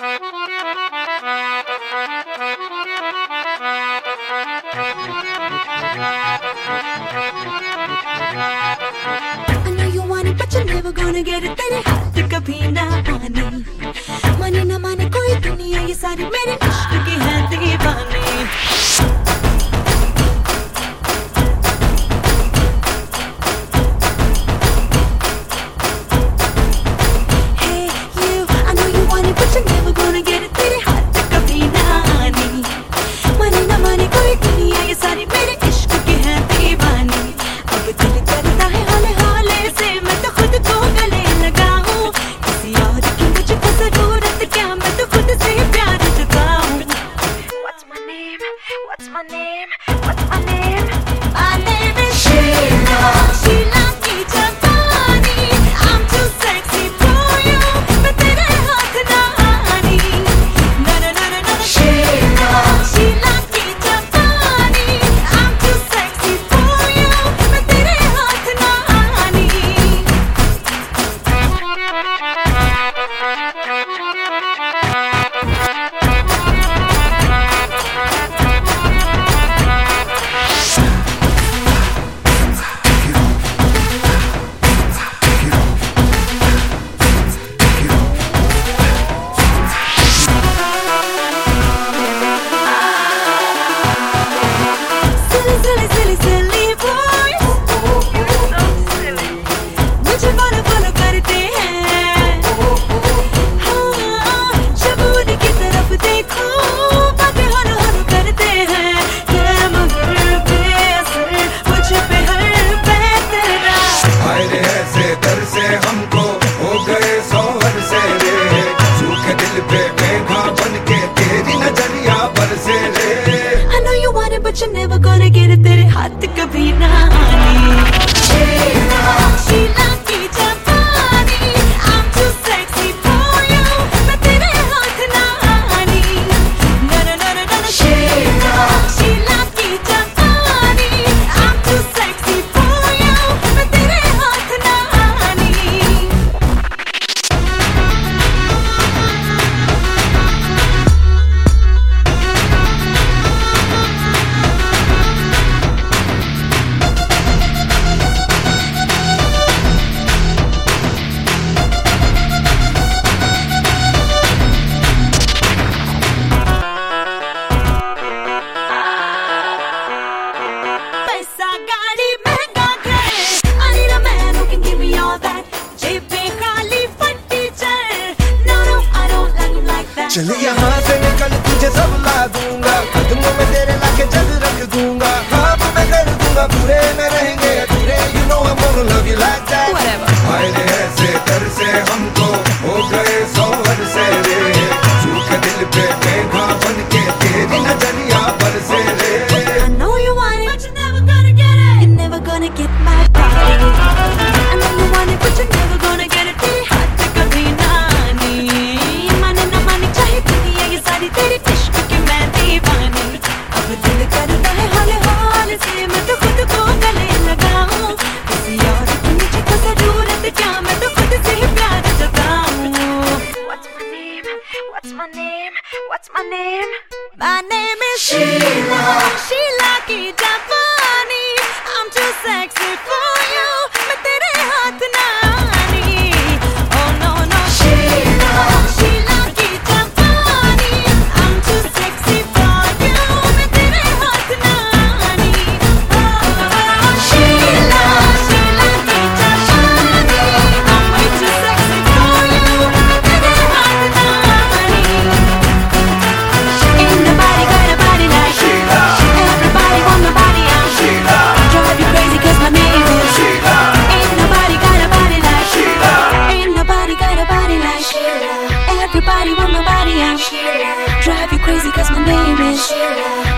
know you want it, but you're never gonna get it. तेरे हाथ कभी ना आने, माने ना माने कोई दुनिया, ये सारी मेरे इश्क की है दीवानी। What's my name? What's my name? My name is Sheila. Sheila की जवानी, I'm too sexy for you. मैं तेरे हाथ ना आनी, ना ना ना ना ना। Sheila, Sheila की जवानी, I'm too sexy for you. मैं तेरे हाथ ना आनी। But you're never gonna get it, तेरे हाथ कभी ना आने। Sheila, Sheila की जवानी, I'm too sexy for you. मैं तेरे हाथ ना आनी, ना ना ना ना ना। Sheila, Sheila की जवानी, I'm too sexy for you. मैं तेरे हाथ ना आनी। चल यहाँ से निकल, तुझे सब ला दूंगा, कदमों में तेरे लाके जग रख दूंगा, ख्वाब मैं कर दूंगा पूरे, न रहेंगे अधूरे, you know I'm gonna love you like that। आए ऐसे दर से हमको हो गए सौहर से रे, सूखे दिल पे मेघा बन के तेरी नजरिया बरसे रे। I know you want it, but you're never gonna get it. You're never gonna get my body। I know you want it, but you're never gonna get it। तेरे हाथ कभी ना आनी, माने ना माने चाहे दुनिया, ये सारी तेरी इश्क की मैं दीवानी। अब दिल करता है हौले हौले से मैं तो खुद को गले लगाऊं, किसी और की मुझे तो जरूरत क्या, मैं तो खुद से ही प्यार जताऊं। What's my name? What's my name? What's my name? My name is Sheila. Sheila की जवानी, I'm too sexy for you. मैं तेरे हाथ ना आनी, oh no no। Sheila, Sheila की जवानी, I'm too sexy for you. मैं तेरे हाथ ना आनी, oh Sheila, Sheila की जवानी, I'm way too sexy for you. मैं तेरे हाथ ना आनी। Ain't nobody got a body like Sheila. Everybody want my body, I'm Sheila. Drive you crazy 'cause my name is Sheila. Ain't nobody got a body like Sheila. Ain't nobody got a body like Sheila. Everybody want my body, I'm Sheila. Drive you crazy 'cause my name is Sheila.